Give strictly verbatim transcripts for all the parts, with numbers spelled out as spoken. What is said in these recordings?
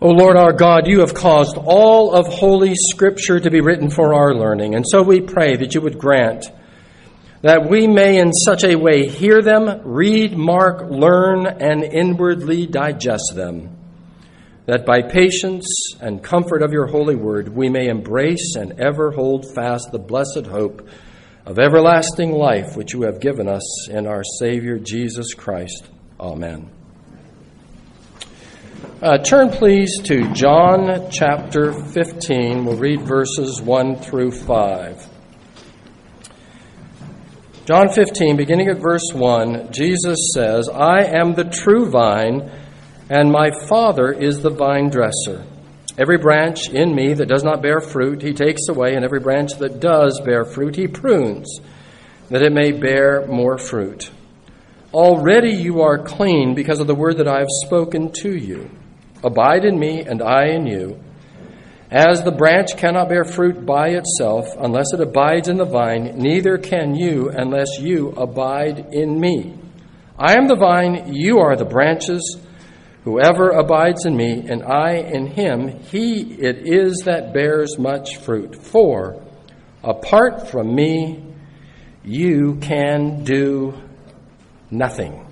O Lord our God, you have caused all of Holy Scripture to be written for our learning, and so we pray that you would grant that we may in such a way hear them, read, mark, learn, and inwardly digest them, that by patience and comfort of your holy word we may embrace and ever hold fast the blessed hope of everlasting life which you have given us in our Savior Jesus Christ. Amen. Uh, turn please to John chapter fifteen. We'll read verses one through five. John fifteen, beginning at verse one, Jesus says, I am the true vine, and my Father is the vine dresser. Every branch in me that does not bear fruit, he takes away, and every branch that does bear fruit, he prunes, that it may bear more fruit. Already you are clean because of the word that I have spoken to you. Abide in me, and I in you. As the branch cannot bear fruit by itself unless it abides in the vine, neither can you unless you abide in me. I am the vine, you are the branches. Whoever abides in me, and I in him, he it is that bears much fruit. For apart from me, you can do nothing.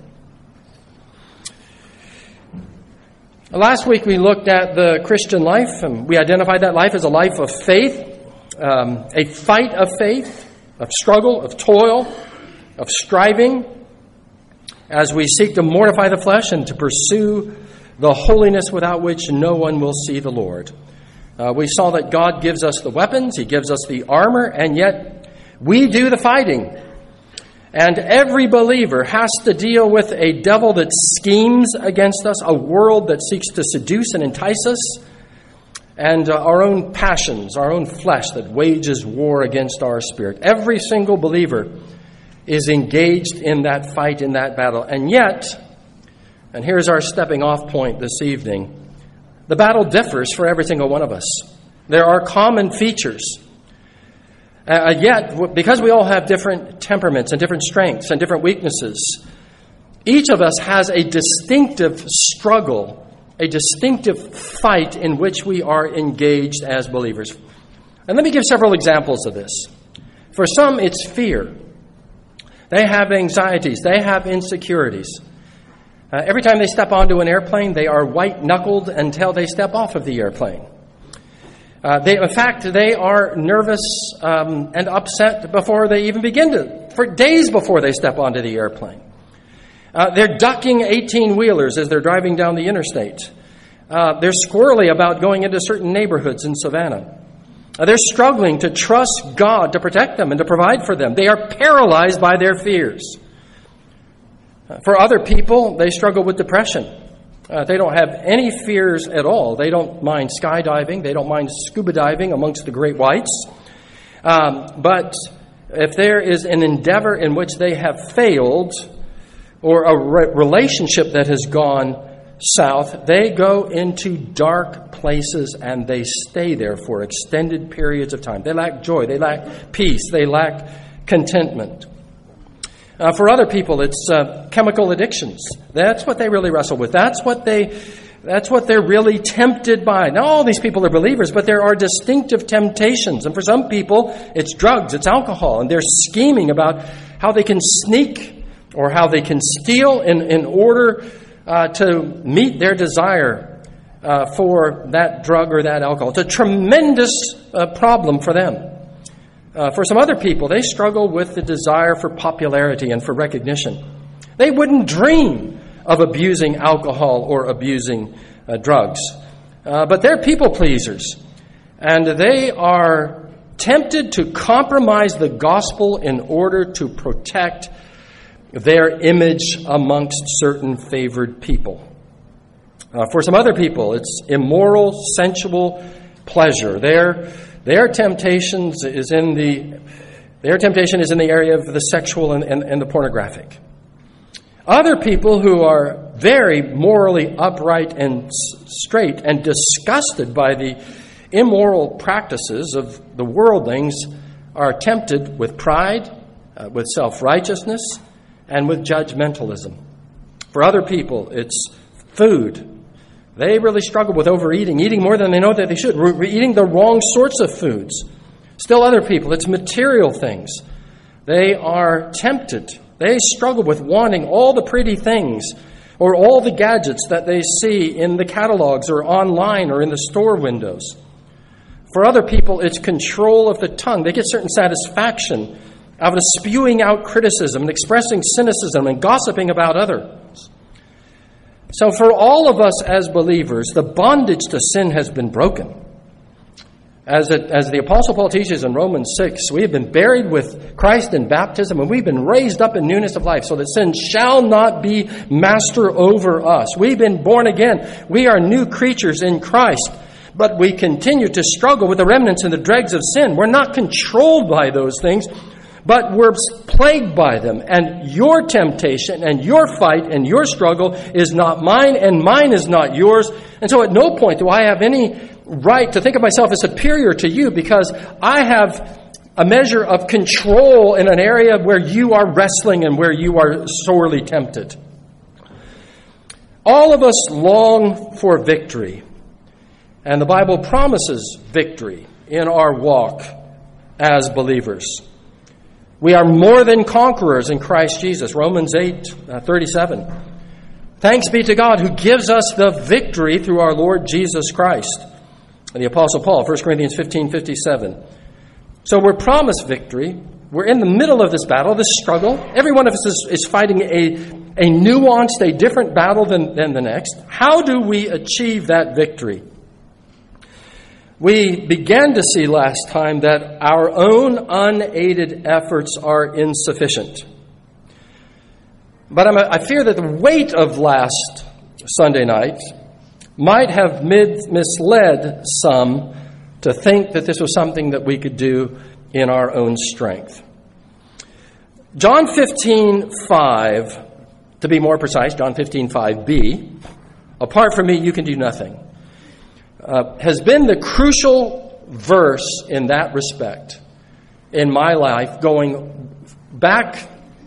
Last week we looked at the Christian life, and we identified that life as a life of faith, um, a fight of faith, of struggle, of toil, of striving, as we seek to mortify the flesh and to pursue the holiness without which no one will see the Lord. Uh, we saw that God gives us the weapons, he gives us the armor, and yet we do the fighting. And every believer has to deal with a devil that schemes against us, a world that seeks to seduce and entice us, and uh, our own passions, our own flesh that wages war against our spirit. Every single believer is engaged in that fight, in that battle. And yet, and here's our stepping off point this evening, the battle differs for every single one of us. There are common features. Uh, yet, because we all have different temperaments and different strengths and different weaknesses, each of us has a distinctive struggle, a distinctive fight in which we are engaged as believers. And let me give several examples of this. For some, it's fear. They have anxieties. They have insecurities. Uh, every time they step onto an airplane, they are white-knuckled until they step off of the airplane. Uh, they, in fact, they are nervous um, and upset before they even begin to, for days before they step onto the airplane. Uh, they're ducking eighteen-wheelers as they're driving down the interstate. Uh, they're squirrely about going into certain neighborhoods in Savannah. Uh, they're struggling to trust God to protect them and to provide for them. They are paralyzed by their fears. Uh, for other people, they struggle with depression. Uh, they don't have any fears at all. They don't mind skydiving. They don't mind scuba diving amongst the great whites. Um, but if there is an endeavor in which they have failed or a re- relationship that has gone south, they go into dark places and they stay there for extended periods of time. They lack joy. They lack peace. They lack contentment. Uh, for other people, it's uh, chemical addictions. That's what they really wrestle with. That's what they, that's what they're really tempted by. Now, all these people are believers, but there are distinctive temptations. And for some people, it's drugs, it's alcohol, and they're scheming about how they can sneak or how they can steal in, in order uh, to meet their desire uh, for that drug or that alcohol. It's a tremendous uh, problem for them. Uh, for some other people, they struggle with the desire for popularity and for recognition. They wouldn't dream of abusing alcohol or abusing uh, drugs. Uh, but they're people pleasers. And they are tempted to compromise the gospel in order to protect their image amongst certain favored people. Uh, for some other people, it's immoral, sensual pleasure. Their Their temptations is in the their temptation is in the area of the sexual and, and, and the pornographic. Other people who are very morally upright and straight and disgusted by the immoral practices of the worldlings are tempted with pride, uh, with self-righteousness, and with judgmentalism. For other people, it's food. They really struggle with overeating, eating more than they know that they should, We're eating the wrong sorts of foods. Still other people, it's material things. They are tempted. They struggle with wanting all the pretty things or all the gadgets that they see in the catalogs or online or in the store windows. For other people, it's control of the tongue. They get certain satisfaction out of spewing out criticism and expressing cynicism and gossiping about others. So for all of us as believers, the bondage to sin has been broken. As, it, as the Apostle Paul teaches in Romans six, we have been buried with Christ in baptism, and we've been raised up in newness of life, so that sin shall not be master over us. We've been born again. We are new creatures in Christ, but we continue to struggle with the remnants and the dregs of sin. We're not controlled by those things, but we're plagued by them. And your temptation and your fight and your struggle is not mine, and mine is not yours. And so at no point do I have any right to think of myself as superior to you, because I have a measure of control in an area where you are wrestling and where you are sorely tempted. All of us long for victory, and the Bible promises victory in our walk as believers. We are more than conquerors in Christ Jesus, Romans eight thirty-seven. Thanks be to God who gives us the victory through our Lord Jesus Christ. And the Apostle Paul, First Corinthians fifteen fifty-seven. So we're promised victory. We're in the middle of this battle, this struggle. Every one of us is, is fighting a, a nuanced, a different battle than, than the next. How do we achieve that victory? We began to see last time that our own unaided efforts are insufficient. But I'm, I fear that the weight of last Sunday night might have mid- misled some to think that this was something that we could do in our own strength. John fifteen five, to be more precise, John fifteen five b, apart from me you can do nothing, uh, has been the crucial verse in that respect in my life, going back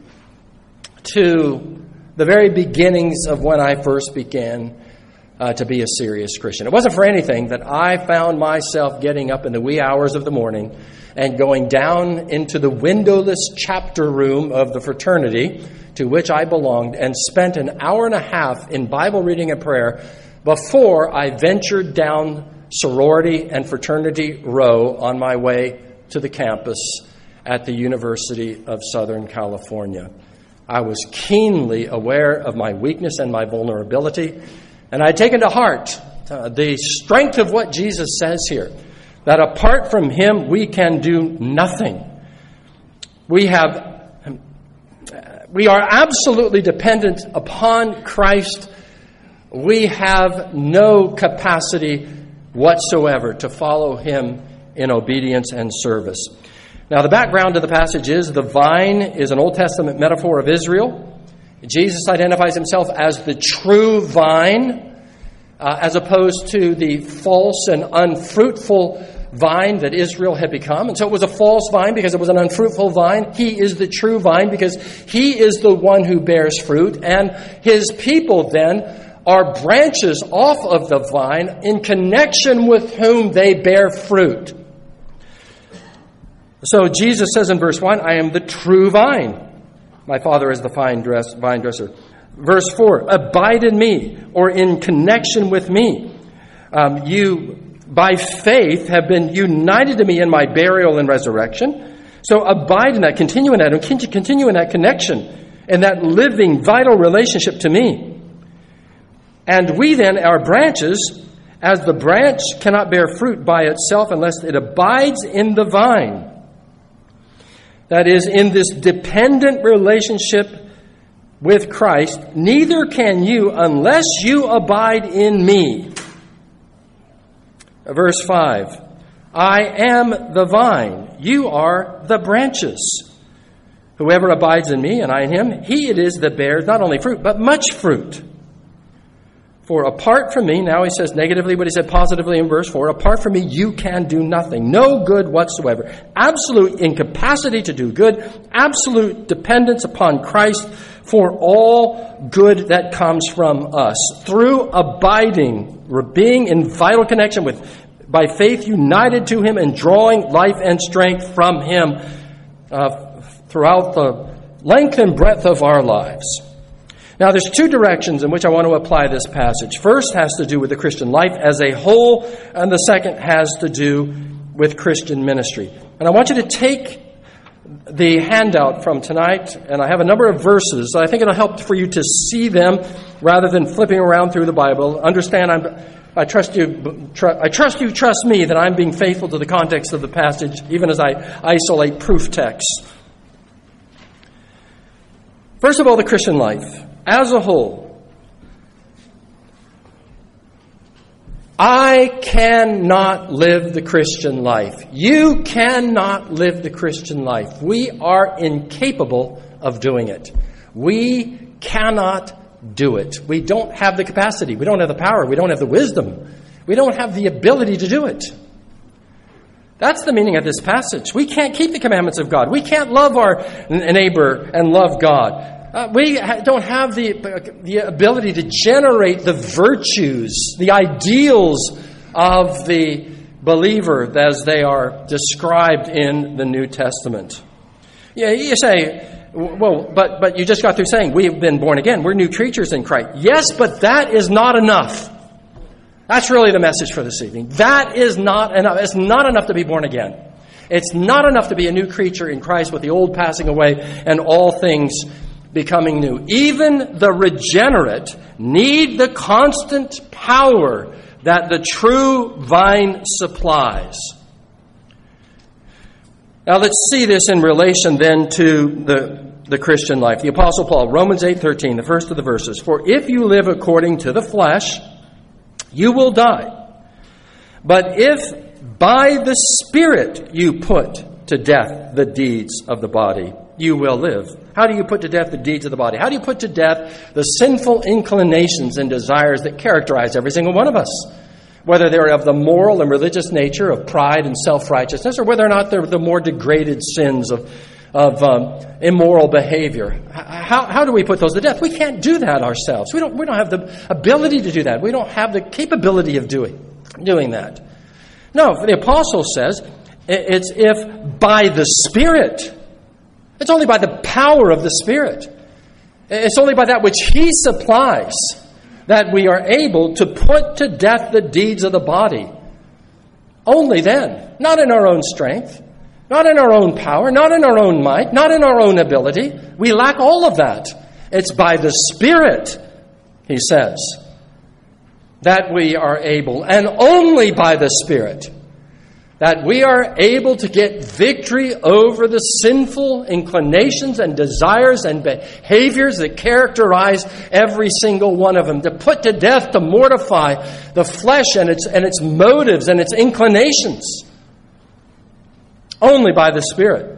to the very beginnings of when I first began Uh, to be a serious Christian. It wasn't for anything that I found myself getting up in the wee hours of the morning and going down into the windowless chapter room of the fraternity to which I belonged and spent an hour and a half in Bible reading and prayer before I ventured down sorority and fraternity row on my way to the campus at the University of Southern California. I was keenly aware of my weakness and my vulnerability, and I had taken to heart uh, the strength of what Jesus says here, that apart from him, we can do nothing. We have, we are absolutely dependent upon Christ. We have no capacity whatsoever to follow him in obedience and service. Now, the background of the passage is the vine is an Old Testament metaphor of Israel. Jesus identifies himself as the true vine, uh, as opposed to the false and unfruitful vine that Israel had become. And so it was a false vine because it was an unfruitful vine. He is the true vine because he is the one who bears fruit. And his people then are branches off of the vine in connection with whom they bear fruit. So Jesus says in verse one, I am the true vine. My Father is the fine dress, vine dresser. Verse four, abide in me, or in connection with me. Um, you, by faith, have been united to me in my burial and resurrection. So abide in that, continue in that, and continue in that connection, in that living, vital relationship to me. And we then are branches, as the branch cannot bear fruit by itself unless it abides in the vine. That is, in this dependent relationship with Christ, neither can you unless you abide in me. Verse five, I am the vine, you are the branches. Whoever abides in me and I in him, he it is that bears not only fruit, but much fruit. For apart from me, now he says negatively what he said positively in verse four, apart from me you can do nothing, no good whatsoever. Absolute incapacity to do good, absolute dependence upon Christ for all good that comes from us. Through abiding, being in vital connection with, by faith united to Him and drawing life and strength from Him uh, throughout the length and breadth of our lives. Now, there's two directions in which I want to apply this passage. First has to do with the Christian life as a whole, and the second has to do with Christian ministry. And I want you to take the handout from tonight, and I have a number of verses. I think it'll help for you to see them rather than flipping around through the Bible. Understand, I'm, I trust you. Tr- I trust you. Trust me that I'm being faithful to the context of the passage, even as I isolate proof texts. First of all, the Christian life as a whole. I cannot live the Christian life. You cannot live the Christian life. We are incapable of doing it. We cannot do it. We don't have the capacity. We don't have the power. We don't have the wisdom. We don't have the ability to do it. That's the meaning of this passage. We can't keep the commandments of God. We can't love our neighbor and love God. Uh, we ha- don't have the, the ability to generate the virtues, the ideals of the believer as they are described in the New Testament. Yeah, you say, well, but, but you just got through saying we have been born again. We're new creatures in Christ. Yes, but that is not enough. That's really the message for this evening. That is not enough. It's not enough to be born again. It's not enough to be a new creature in Christ with the old passing away and all things becoming new. Even the regenerate need the constant power that the true vine supplies. Now let's see this in relation then to the, the Christian life. The Apostle Paul, Romans eight thirteen, the first of the verses. For if you live according to the flesh, you will die. But if by the Spirit you put to death the deeds of the body, you will live. How do you put to death the deeds of the body? How do you put to death the sinful inclinations and desires that characterize every single one of us? Whether they're of the moral and religious nature of pride and self-righteousness, or whether or not they're the more degraded sins of, of um, immoral behavior. How, how do we put those to death? We can't do that ourselves. We don't, we don't have the ability to do that. We don't have the capability of doing, doing that. No, the apostle says it's if by the Spirit. It's only by the power of the Spirit. It's only by that which He supplies that we are able to put to death the deeds of the body. Only then. Not in our own strength. Not in our own power. Not in our own might. Not in our own ability. We lack all of that. It's by the Spirit, he says, that we are able, and only by the Spirit, that we are able to get victory over the sinful inclinations and desires and behaviors that characterize every single one of them. To put to death, to mortify the flesh and its, and its motives and its inclinations. Only by the Spirit.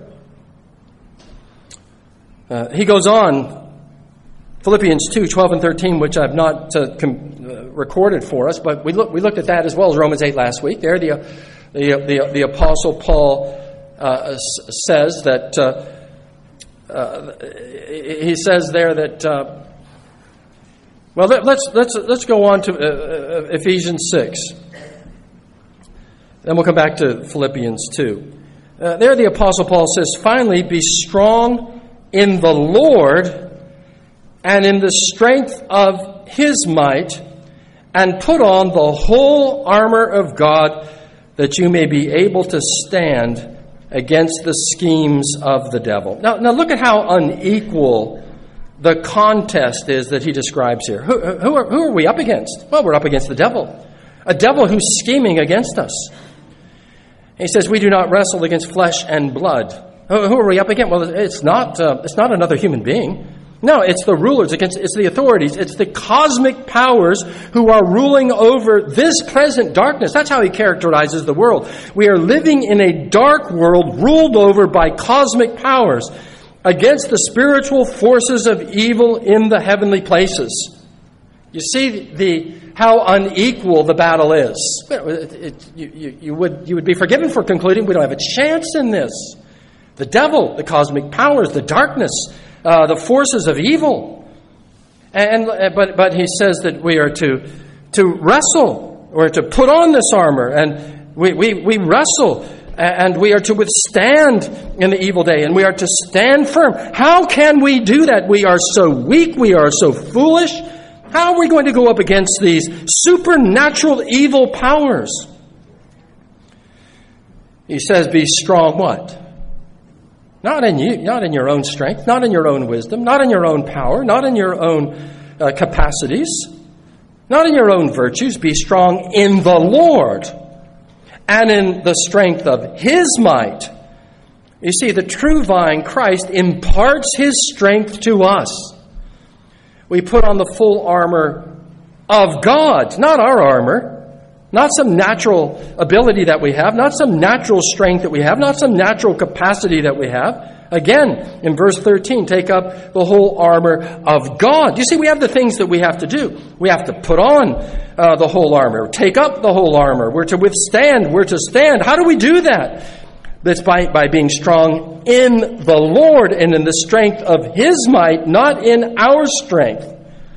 Uh, he goes on, Philippians two, twelve and thirteen, which I've not uh, com- uh, recorded for us, but we, look, we looked at that as well as Romans eight last week. There the... Uh, The, the, the Apostle Paul uh, says that, uh, uh, he says there that, uh, well, let, let's, let's, let's go on to uh, Ephesians six. Then we'll come back to Philippians two. Uh, there the Apostle Paul says, finally, be strong in the Lord and in the strength of His might, and put on the whole armor of God, that you may be able to stand against the schemes of the devil. Now, now look at how unequal the contest is that he describes here. Who, who, are, who are we up against? Well, we're up against the devil. A devil who's scheming against us. He says, we do not wrestle against flesh and blood. Who, who are we up against? Well, it's not, uh, it's not another human being. No, it's the rulers, against, it's the authorities, it's the cosmic powers who are ruling over this present darkness. That's how he characterizes the world. We are living in a dark world ruled over by cosmic powers against the spiritual forces of evil in the heavenly places. You see the how unequal the battle is. It, it, you, you, you, would, you would be forgiven for concluding we don't have a chance in this. The devil, the cosmic powers, the darkness uh, the forces of evil. And but but he says that we are to to wrestle, or to put on this armor, and we we, we wrestle, and we are to withstand in the evil day, and we are to stand firm. How can we do that? We are so weak, we are so foolish. How are we going to go up against these supernatural evil powers? He says, be strong what? Not in you, not in your own strength, not in your own wisdom, not in your own power, not in your own uh, capacities, not in your own virtues. Be strong in the Lord and in the strength of His might. You see, the true vine, Christ, imparts His strength to us. We put on the full armor of God, not our armor. Not some natural ability that we have, not some natural strength that we have, not some natural capacity that we have. Again, in verse thirteen, take up the whole armor of God. You see, we have the things that we have to do. We have to put on uh, the whole armor, take up the whole armor. We're to withstand, we're to stand. How do we do that? That's by, by being strong in the Lord and in the strength of His might, not in our strength.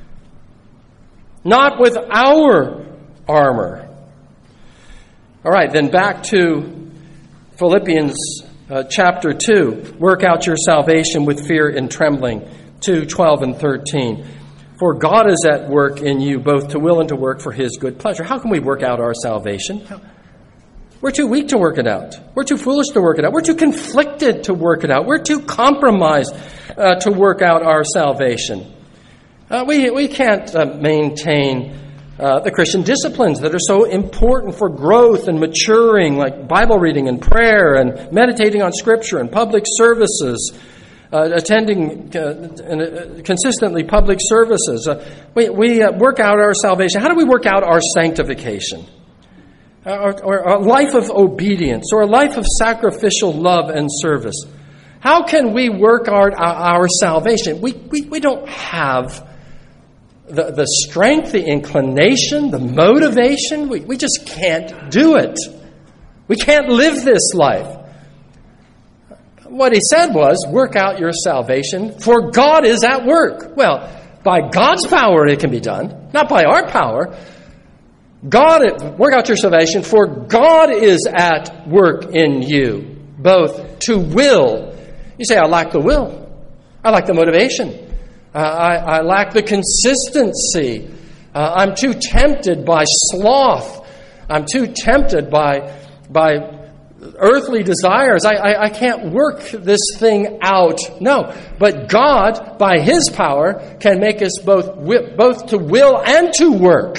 Not with our armor. All right, then back to Philippians uh, chapter two. Work out your salvation with fear and trembling. two, twelve, and thirteen. For God is at work in you, both to will and to work for His good pleasure. How can we work out our salvation? We're too weak to work it out. We're too foolish to work it out. We're too conflicted to work it out. We're too compromised uh, to work out our salvation. Uh, we, we can't uh, maintain Uh, the Christian disciplines that are so important for growth and maturing, like Bible reading and prayer and meditating on Scripture and public services, uh, attending uh, consistently public services. Uh, we we uh, work out our salvation. How do we work out our sanctification? Uh, or, or a life of obedience, or a life of sacrificial love and service. How can we work out our, our salvation? We, we, we don't have The, the strength, the inclination, the motivation. We, we just can't do it. We can't live this life. What he said was, work out your salvation, for God is at work. Well, by God's power it can be done, not by our power. God, work out your salvation, for God is at work in you, both to will. You say, I lack the will. I lack the motivation. Uh, I, I lack the consistency. Uh, I'm too tempted by sloth. I'm too tempted by by earthly desires. I, I, I can't work this thing out. No, but God, by His power, can make us both both to will and to work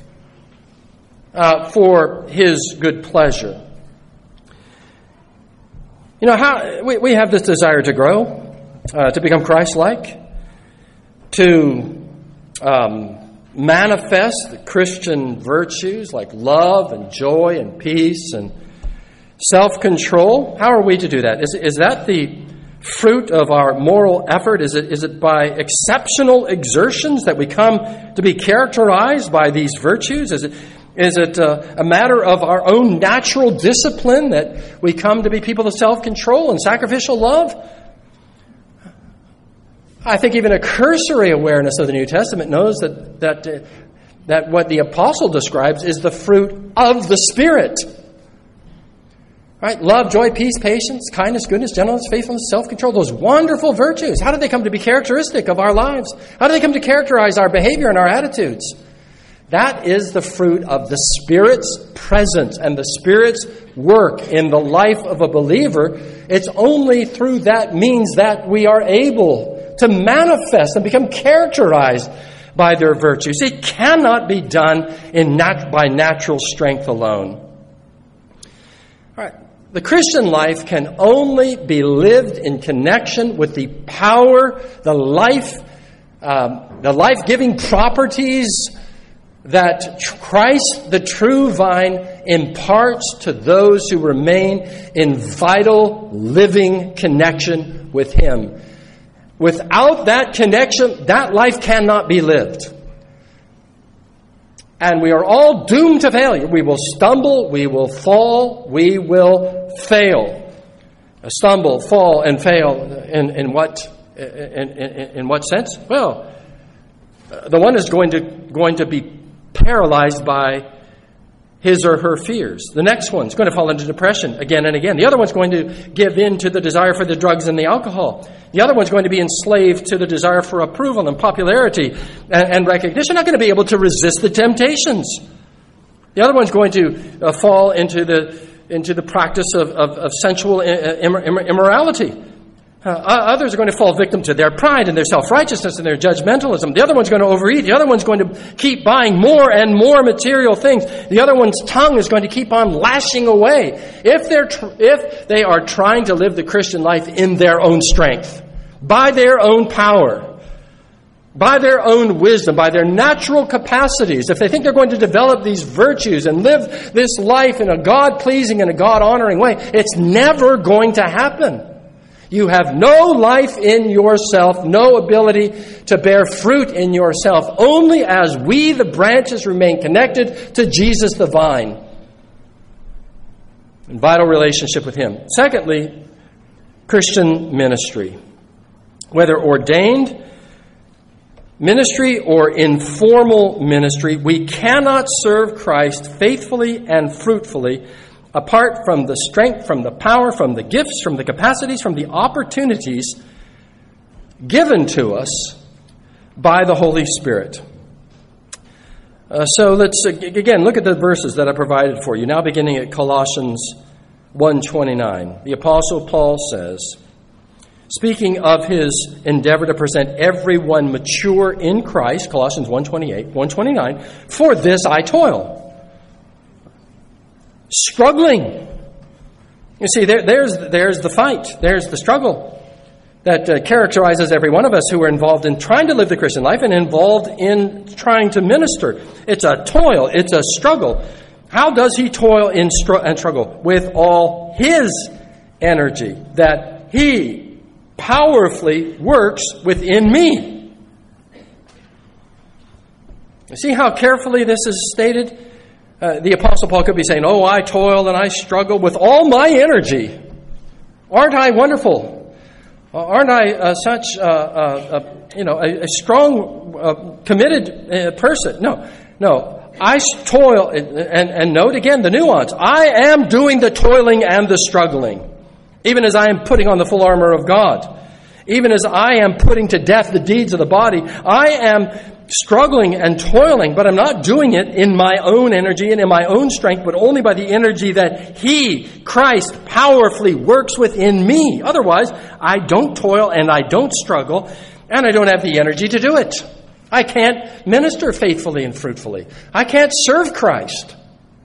uh, for His good pleasure. You know how we, we have this desire to grow, uh, to become Christ-like, to um, manifest the Christian virtues like love and joy and peace and self-control. How are we to do that? Is, is that the fruit of our moral effort? Is it, is it by exceptional exertions that we come to be characterized by these virtues? Is it, is it uh, a matter of our own natural discipline that we come to be people of self-control and sacrificial love? I think even a cursory awareness of the New Testament knows that that uh, that what the apostle describes is the fruit of the Spirit. Right? Love, joy, peace, patience, kindness, goodness, gentleness, faithfulness, self-control. Those wonderful virtues. How do they come to be characteristic of our lives? How do they come to characterize our behavior and our attitudes? That is the fruit of the Spirit's presence and the Spirit's work in the life of a believer. It's only through that means that we are able to manifest and become characterized by their virtues. It cannot be done in nat- by natural strength alone. All right. The Christian life can only be lived in connection with the power, the life, um, the life-giving properties that Christ, the true vine, imparts to those who remain in vital, living connection with Him. Without that connection, that life cannot be lived. And we are all doomed to failure. We will stumble, we will fall, we will fail. Stumble, fall, and fail in, in what In, in, in what sense? Well, the one is going to going to be paralyzed by his or her fears. The next one's going to fall into depression again and again. The other one's going to give in to the desire for the drugs and the alcohol. The other one's going to be enslaved to the desire for approval and popularity and, and recognition. Not going to be able to resist the temptations. The other one's going to uh, fall into the into the practice of, of, of sensual immor- immorality. Uh, others are going to fall victim to their pride and their self-righteousness and their judgmentalism. The other one's going to overeat. The other one's going to keep buying more and more material things. The other one's tongue is going to keep on lashing away. If they're tr- if they are trying to live the Christian life in their own strength, by their own power, by their own wisdom, by their natural capacities, if they think they're going to develop these virtues and live this life in a God-pleasing and a God-honoring way, it's never going to happen. You have no life in yourself, no ability to bear fruit in yourself, only as we, the branches, remain connected to Jesus, the vine, in vital relationship with Him. Secondly, Christian ministry. Whether ordained ministry or informal ministry, we cannot serve Christ faithfully and fruitfully apart from the strength, from the power, from the gifts, from the capacities, from the opportunities given to us by the Holy Spirit. Uh, so let's, again, look at the verses that I provided for you. Now beginning at Colossians one twenty-nine. The Apostle Paul says, speaking of his endeavor to present everyone mature in Christ, Colossians one twenty-eight, one twenty-nine, for this I toil. Struggling. You see, there, there's, there's the fight. There's the struggle that uh, characterizes every one of us who are involved in trying to live the Christian life and involved in trying to minister. It's a toil. It's a struggle. How does he toil in str- and struggle? With all his energy that he powerfully works within me. You see how carefully this is stated? Uh, the Apostle Paul could be saying, oh, I toil and I struggle with all my energy. Aren't I wonderful? Uh, aren't I uh, such uh, uh, uh, you know, a, a strong, uh, committed uh, person? No, no. I toil, and, and note again the nuance. I am doing the toiling and the struggling, even as I am putting on the full armor of God. Even as I am putting to death the deeds of the body, I am struggling and toiling, but I'm not doing it in my own energy and in my own strength, but only by the energy that He, Christ, powerfully works within me. Otherwise, I don't toil and I don't struggle, and I don't have the energy to do it. I can't minister faithfully and fruitfully. I can't serve Christ.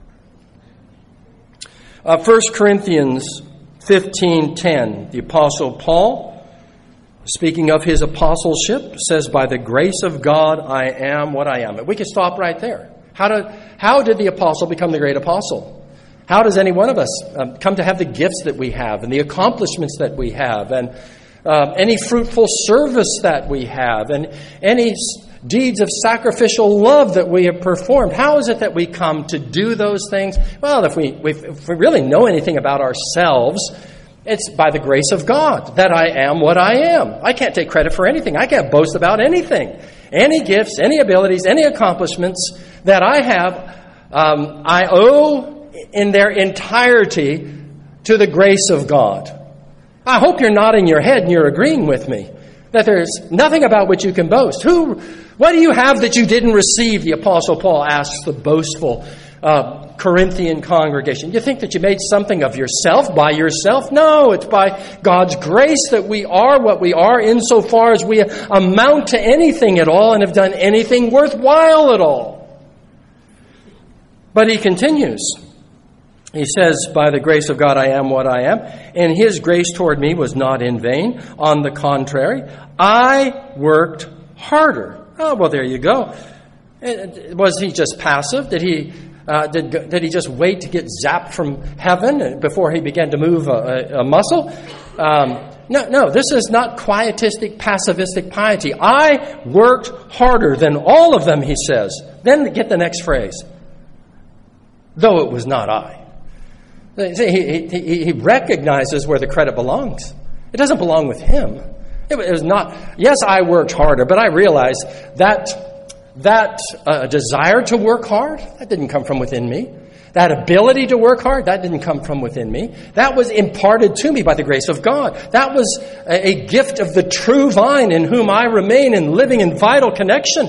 Uh, First Corinthians fifteen ten, the Apostle Paul, speaking of his apostleship, says, by the grace of God, I am what I am. We could stop right there. How did, how did the apostle become the great apostle? How does any one of us um, come to have the gifts that we have and the accomplishments that we have and um, any fruitful service that we have and any deeds of sacrificial love that we have performed? How is it that we come to do those things? Well, if we, if we really know anything about ourselves, it's by the grace of God that I am what I am. I can't take credit for anything. I can't boast about anything. Any gifts, any abilities, any accomplishments that I have, um, I owe in their entirety to the grace of God. I hope you're nodding your head and you're agreeing with me that there's nothing about which you can boast. Who, what do you have that you didn't receive? The Apostle Paul asks the boastful uh, Corinthian congregation. You think that you made something of yourself by yourself? No, it's by God's grace that we are what we are insofar as we amount to anything at all and have done anything worthwhile at all. But he continues. He says, by the grace of God I am what I am, and His grace toward me was not in vain. On the contrary, I worked harder. Oh, well, there you go. Was he just passive? Did he uh, did did he just wait to get zapped from heaven before he began to move a, a muscle? Um, no, no. This is not quietistic, passivistic piety. I worked harder than all of them, he says. Then get the next phrase. Though it was not I. He, he, he recognizes where the credit belongs. It doesn't belong with him. It was not, yes, I worked harder, but I realized that that uh, desire to work hard, that didn't come from within me. That ability to work hard, that didn't come from within me. That was imparted to me by the grace of God. That was a, a gift of the true vine in whom I remain and living in vital connection.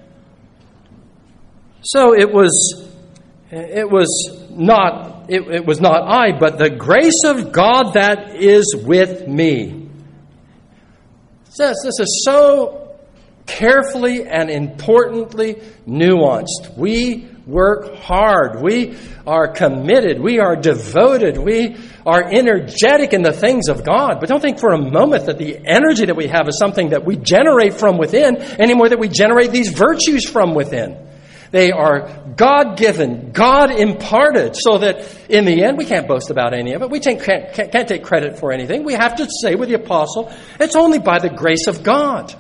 So it was, it was not, it, it was not I, but the grace of God that is with me. This, this is so carefully and importantly nuanced. We work hard. We are committed. We are devoted. We are energetic in the things of God. But don't think for a moment that the energy that we have is something that we generate from within any more than we generate these virtues from within. They are God-given, God-imparted, so that in the end we can't boast about any of it. We can't, can't, can't take credit for anything. We have to say with the apostle, it's only by the grace of God.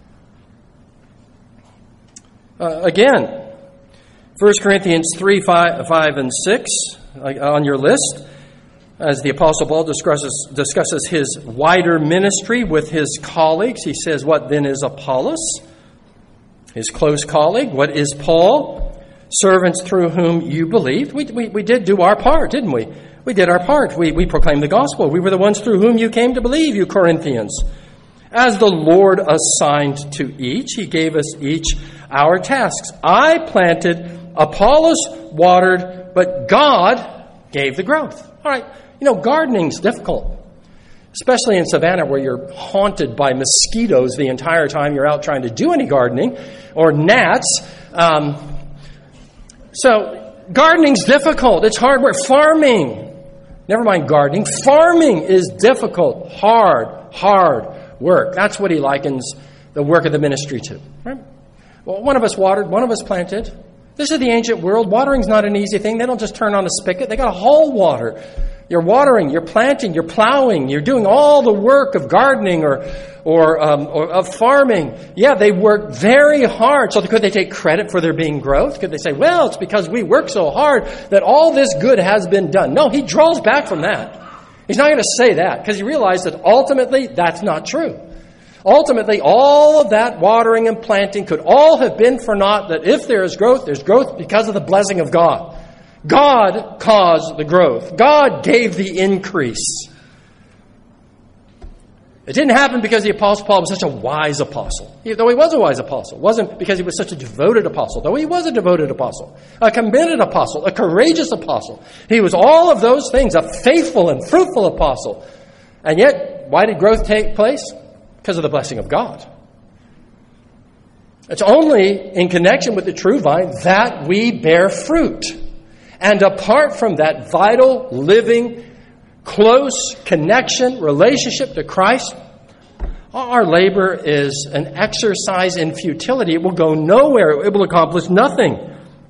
Uh, again, First Corinthians three, five, five and six on your list, as the Apostle Paul discusses, discusses his wider ministry with his colleagues. He says, what then is Apollos? His close colleague. What is Paul? Servants through whom you believed. We, we, we did do our part, didn't we? We did our part. We, we proclaimed the gospel. We were the ones through whom you came to believe, you Corinthians. As the Lord assigned to each, he gave us each our tasks. I planted, Apollos watered, but God gave the growth. All right, you know, gardening's difficult, especially in Savannah where you're haunted by mosquitoes the entire time you're out trying to do any gardening, or gnats. Um, so gardening's difficult. It's hard work. Farming, never mind gardening, farming is difficult, hard, hard work. That's what he likens the work of the ministry to. Right? Well, one of us watered, one of us planted. This is the ancient world. Watering's not an easy thing. They don't just turn on a spigot. They got to haul water. You're watering, you're planting, you're plowing, you're doing all the work of gardening or or, um, or of farming. Yeah, they work very hard. So could they take credit for there being growth? Could they say, well, it's because we work so hard that all this good has been done? No, he draws back from that. He's not going to say that because he realized that ultimately that's not true. Ultimately, all of that watering and planting could all have been for naught, that if there is growth, there's growth because of the blessing of God. God caused the growth. God gave the increase. It didn't happen because the Apostle Paul was such a wise apostle. Though he was a wise apostle. It wasn't because he was such a devoted apostle. Though he was a devoted apostle. A committed apostle. A courageous apostle. He was all of those things. A faithful and fruitful apostle. And yet, why did growth take place? Because of the blessing of God. It's only in connection with the true vine that we bear fruit. And apart from that vital, living, close connection, relationship to Christ, our labor is an exercise in futility. It will go nowhere. It will accomplish nothing.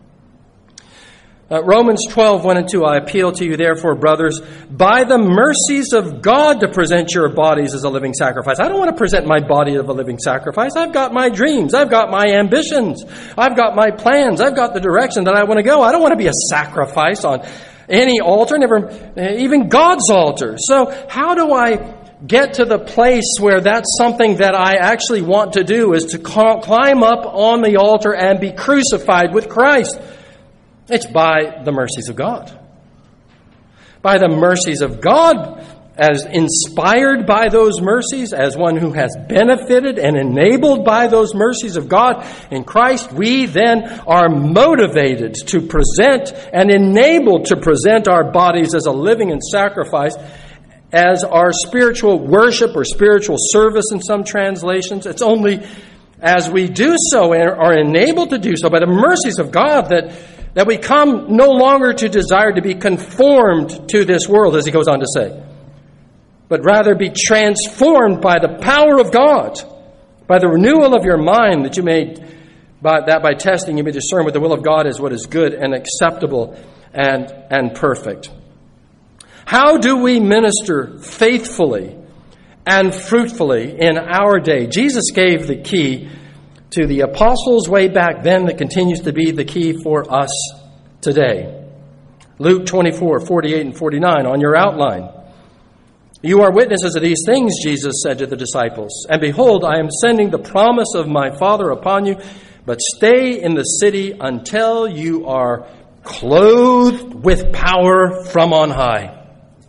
Uh, Romans twelve, one and two, I appeal to you, therefore, brothers, by the mercies of God, to present your bodies as a living sacrifice. I don't want to present my body as a living sacrifice. I've got my dreams. I've got my ambitions. I've got my plans. I've got the direction that I want to go. I don't want to be a sacrifice on any altar, never even God's altar. So how do I get to the place where that's something that I actually want to do, is to climb up on the altar and be crucified with Christ? It's by the mercies of God. By the mercies of God, as inspired by those mercies, as one who has benefited and enabled by those mercies of God in Christ, we then are motivated to present and enabled to present our bodies as a living and sacrifice, as our spiritual worship or spiritual service in some translations. It's only as we do so and are enabled to do so by the mercies of God that That we come no longer to desire to be conformed to this world, as he goes on to say, but rather be transformed by the power of God, by the renewal of your mind, that you may, by that by testing, you may discern what the will of God is, what is good and acceptable and, and perfect. How do we minister faithfully and fruitfully in our day? Jesus gave the key to the apostles' way back then that continues to be the key for us today. Luke twenty-four, forty-eight and forty-nine on your outline. You are witnesses of these things, Jesus said to the disciples. And behold, I am sending the promise of my Father upon you, but stay in the city until you are clothed with power from on high.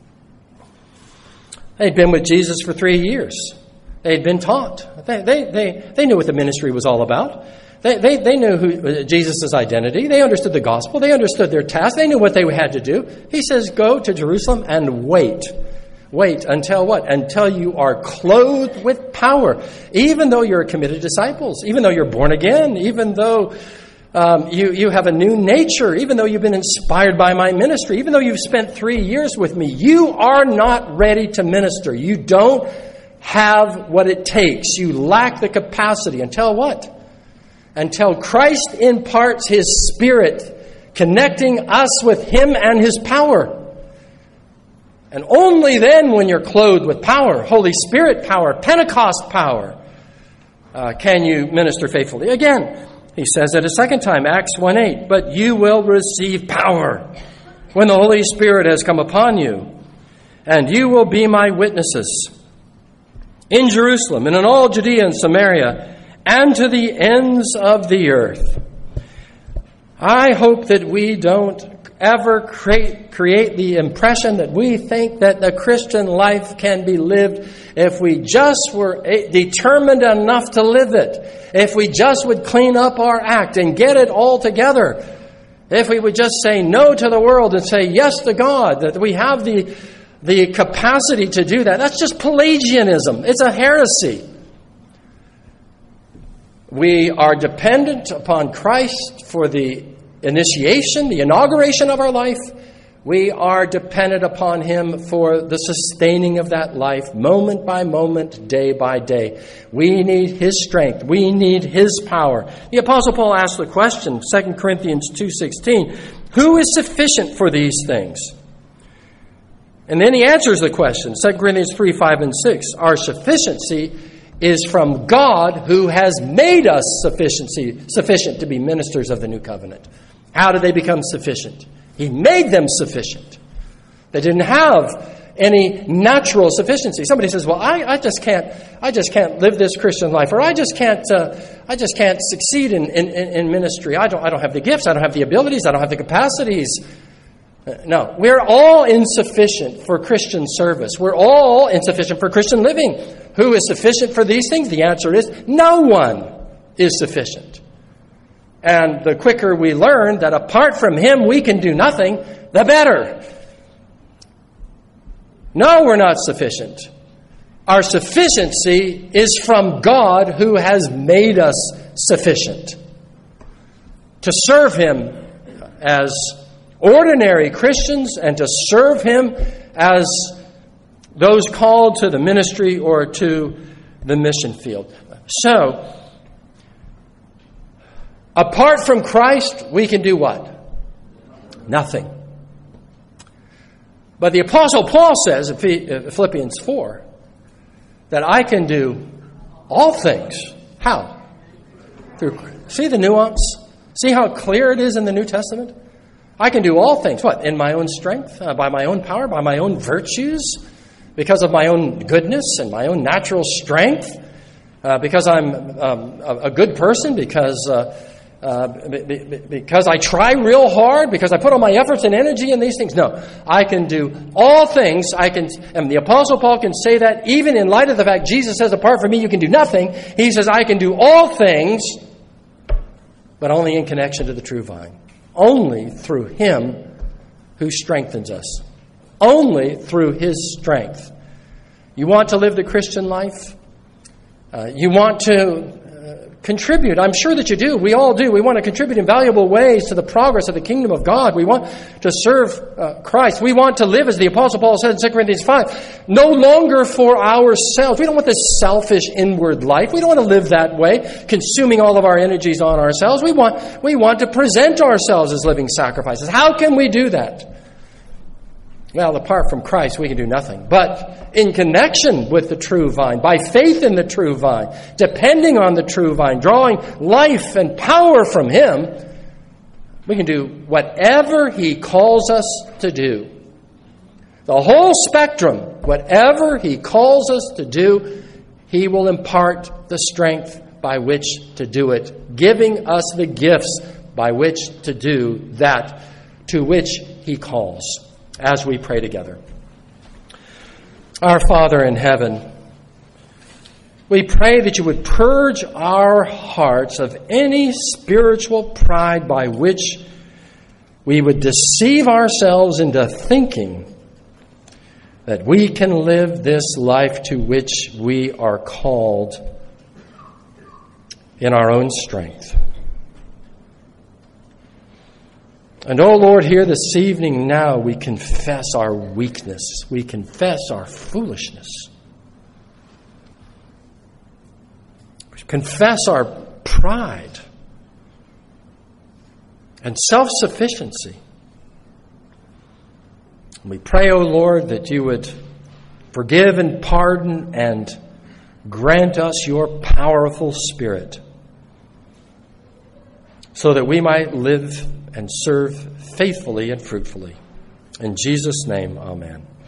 They'd been with Jesus for three years. They'd been taught. They, they, they, they knew what the ministry was all about. They, they, they knew who, Jesus' identity. They understood the gospel. They understood their task. They knew what they had to do. He says, go to Jerusalem and wait. Wait until what? Until you are clothed with power. Even though you're committed disciples, even though you're born again, even though um, you, you have a new nature, even though you've been inspired by my ministry, even though you've spent three years with me, you are not ready to minister. You don't have what it takes. You lack the capacity. Until what? Until Christ imparts His Spirit, connecting us with Him and His power. And only then, when you're clothed with power, Holy Spirit power, Pentecost power, uh, can you minister faithfully. Again, he says it a second time, Acts one eight, but you will receive power when the Holy Spirit has come upon you, and you will be my witnesses in Jerusalem and in all Judea and Samaria and to the ends of the earth. I hope that we don't ever create, create the impression that we think that the Christian life can be lived if we just were determined enough to live it, if we just would clean up our act and get it all together, if we would just say no to the world and say yes to God, that we have the, the capacity to do that. That's just Pelagianism. It's a heresy. We are dependent upon Christ for the initiation, the inauguration of our life. We are dependent upon Him for the sustaining of that life, moment by moment, day by day. We need His strength. We need His power. The Apostle Paul asked the question, Second Corinthians two sixteen, who is sufficient for these things? And then he answers the question, Second Corinthians three, five, and six. Our sufficiency is from God, who has made us sufficiency, sufficient to be ministers of the new covenant. How did they become sufficient? He made them sufficient. They didn't have any natural sufficiency. Somebody says, "Well, I, I just can't. I just can't live this Christian life, or I just can't. Uh, I just can't succeed in, in, in ministry. I don't. I don't have the gifts. I don't have the abilities. I don't have the capacities." Uh, no, we're all insufficient for Christian service. We're all insufficient for Christian living. Who is sufficient for these things? The answer is no one is sufficient. And the quicker we learn that apart from Him we can do nothing, the better. No, we're not sufficient. Our sufficiency is from God, who has made us sufficient to serve Him as ordinary Christians and to serve Him as those called to the ministry or to the mission field. So, apart from Christ, we can do what? Nothing. But the Apostle Paul says in Philippians four that I can do all things. How? Through, see the nuance? See how clear it is in the New Testament? I can do all things. What? In my own strength? Uh, by my own power? By my own virtues? Because of my own goodness and my own natural strength? Uh, because I'm um, a, a good person? Because... Uh, Uh, because I try real hard, because I put all my efforts and energy in these things. No, I can do all things. I can, and the Apostle Paul can say that even in light of the fact Jesus says, apart from me, you can do nothing. He says, I can do all things, but only in connection to the true vine. Only through Him who strengthens us. Only through His strength. You want to live the Christian life? Uh, you want to contribute. I'm sure that you do. We all do. We want to contribute in valuable ways to the progress of the kingdom of God. We want to serve uh, Christ. We want to live, as the Apostle Paul said in Second Corinthians five, no longer for ourselves. We don't want this selfish inward life. We don't want to live that way, consuming all of our energies on ourselves. We want, we want to present ourselves as living sacrifices. How can we do that? Well, apart from Christ, we can do nothing. But in connection with the true vine, by faith in the true vine, depending on the true vine, drawing life and power from Him, we can do whatever He calls us to do. The whole spectrum, whatever He calls us to do, He will impart the strength by which to do it, giving us the gifts by which to do that to which He calls, as we pray together. Our Father in heaven, we pray that You would purge our hearts of any spiritual pride by which we would deceive ourselves into thinking that we can live this life to which we are called in our own strength. And, oh Lord, here this evening now we confess our weakness. We confess our foolishness. We confess our pride and self-sufficiency. We pray, O Lord, that You would forgive and pardon and grant us Your powerful Spirit so that we might live and serve faithfully and fruitfully. In Jesus' name, amen.